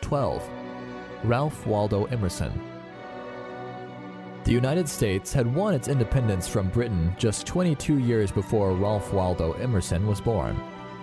12. Ralph Waldo Emerson. The United States had won its independence from Britain just 22 years before Ralph Waldo Emerson was born.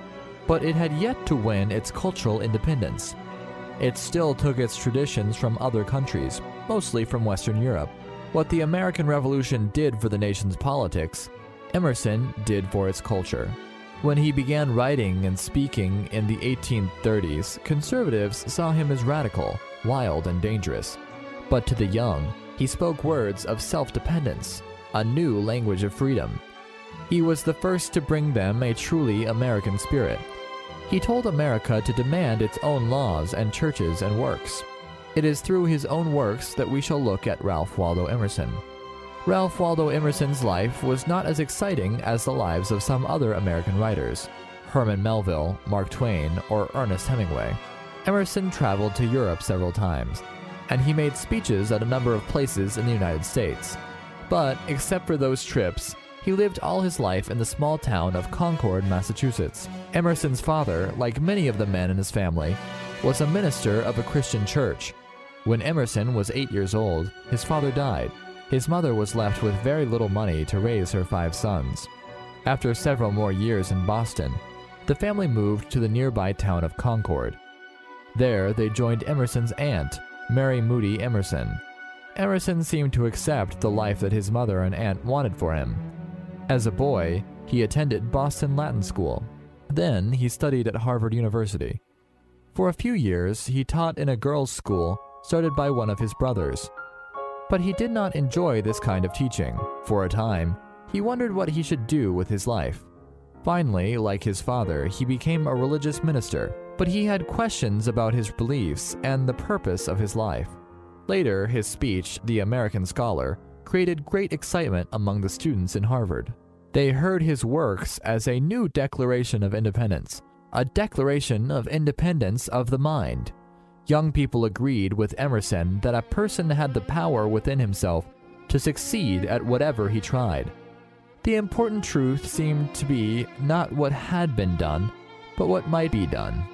But it had yet to win its cultural independence. It still took its traditions from other countries, mostly from Western Europe. What the American Revolution did for the nation's politics, Emerson did for its culture. When he began writing and speaking in the 1830s, conservatives saw him as radical, wild, and dangerous. But to the young, he spoke words of self-dependence, a new language of freedom. He was the first to bring them a truly American spirit. He told America to demand its own laws and churches and works. It is through his own works that we shall look at Ralph Waldo Emerson. Ralph Waldo Emerson's life was not as exciting as the lives of some other American writers, Herman Melville, Mark Twain, or Ernest Hemingway. Emerson traveled to Europe several times, and he made speeches at a number of places in the United States. But, except for those trips, he lived all his life in the small town of Concord, Massachusetts. Emerson's father, like many of the men in his family, was a minister of a Christian church. When Emerson was 8 years old, his father died. His mother was left with very little money to raise her 5 sons. After several more years in Boston, the family moved to the nearby town of Concord. There, they joined Emerson's aunt, Mary Moody Emerson. Emerson seemed to accept the life that his mother and aunt wanted for him. As a boy, he attended Boston Latin School. Then, he studied at Harvard University. For a few years, he taught in a girls' school started by one of his brothers. But he did not enjoy this kind of teaching. For a time, he wondered what he should do with his life. Finally, like his father, he became a religious minister, but he had questions about his beliefs and the purpose of his life. Later, his speech, The American Scholar, created great excitement among the students in Harvard. They heard his works as a new declaration of independence, a declaration of independence of the mind. Young people agreed with Emerson that a person had the power within himself to succeed at whatever he tried. The important truth seemed to be not what had been done, but what might be done.